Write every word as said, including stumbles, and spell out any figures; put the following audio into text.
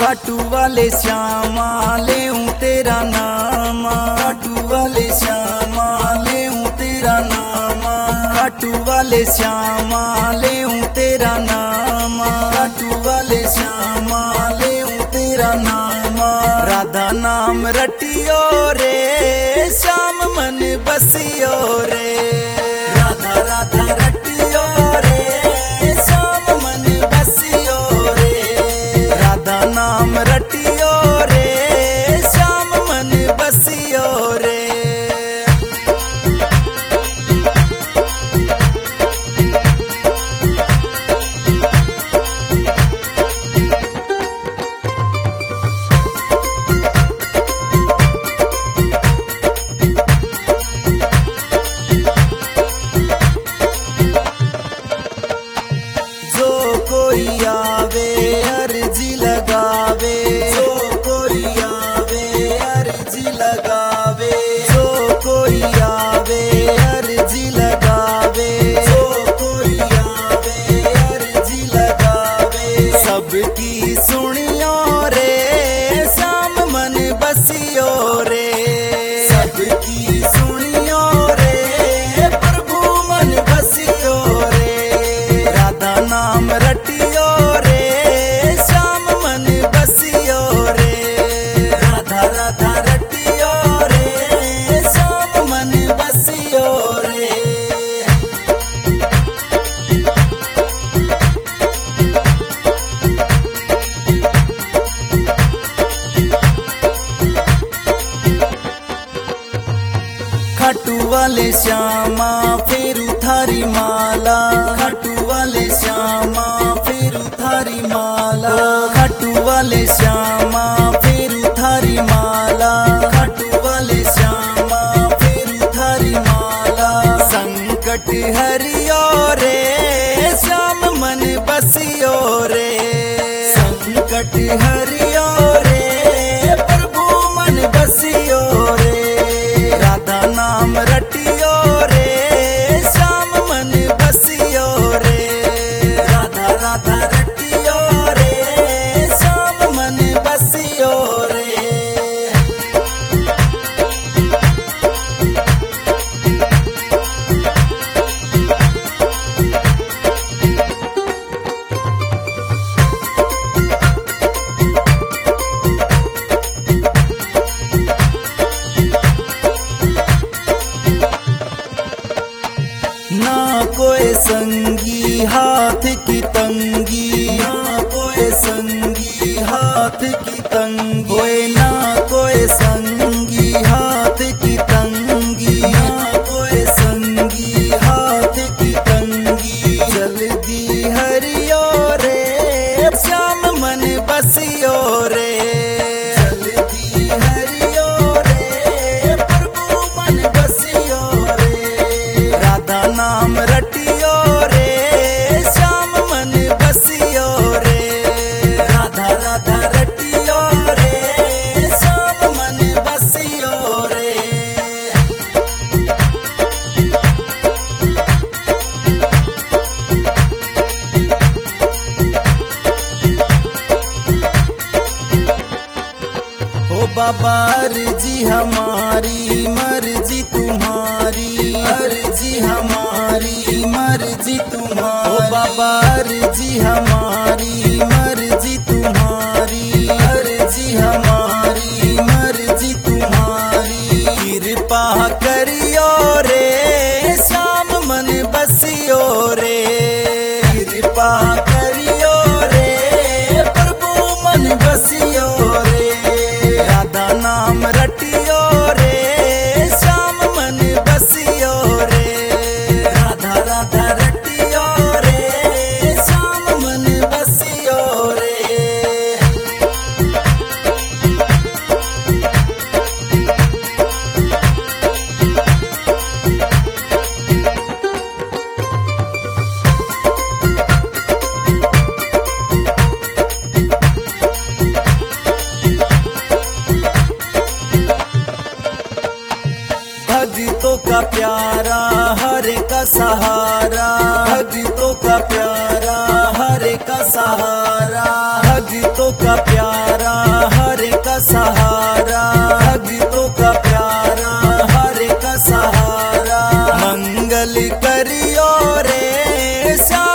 खाटू वाले श्यामा लेऊं तेरा नामा, खाटू वाले श्यामा लेऊं तेरा नामा, खाटू वाले श्यामा लेऊं तेरा नामा, खाटू वाले श्यामा लेऊं तेरा नामा। राधा नाम रटियो रे श्याम मन बसियो रे, राधा राधा रटियो रे श्याम मन बसियो रे, राधा नाम रटियो रे श्याम मन बसियो रे। कोई आवे अर्जी लगावे, जो कोई आवे अर्जी लगावे, जो कोई आवे अर्जी लगावे, जो कोई आवे अर्जी लगावे। सबकी सुनियो रे श्याम मन बसियो रे, सबकी सुनियो रे प्रभु मन बसियो रे। राधा नाम रटियो रे श्याम मन बसियो रे, राधा राधा रटियो रे श्याम मन बसियो रे। खाटू वाले श्यामा फेरू थारी माला, खाटू वाले श्यामा फेरू थारी माला, खाटू वाले श्यामा फेरू थारी माला, खाटू वाले श्यामा फेरू थारी माला। संकट हरियो रे श्याम मन बसियो रे, संकट हरियो रे प्रभु मन बसियो रे। राधा नाम रटियो रे श्याम मन बसियो रे, राधा राधा रटियो रे श्याम मन बसियो रे। ना कोई संगी हाथ की तंगी, ना कोई संगी हाथ की तंगी, कोई ना कोई संगी हाथ की तंगी, ना कोई संगी हाथ की तंगी। जल्दी हरियो रे श्याम मन बसियो रे, जल्दी हरियो रे प्रभु मन बसियो रे। राधा नाम रटियो रे श्याम मन बसियो रे, राधा राधा रटियो रे श्याम मन बसियो रे। ओ बाबा अर्जी हमारी मर्जी तुम्हारी, अर्जी हमारी मर्जी तुम्हारी। ओ बाबा अर्जी हमारी मर्जी तुम्हारी, अर्जी हमारी मर्जी तुम्हारी। कृपा करियो रे श्याम मन बसियो रे, कृपा करियो रे प्रभु मन बसियो रे। राधा नाम रटियो रे श्याम मन बसियो रे, राधा राधा रटियो रे श्याम मन बसियो रे। भक्तों का प्यारा हरे का सहारा, भक्तों का प्यारा हरे का सहारा, भक्तों का प्यारा दियो रे श्याम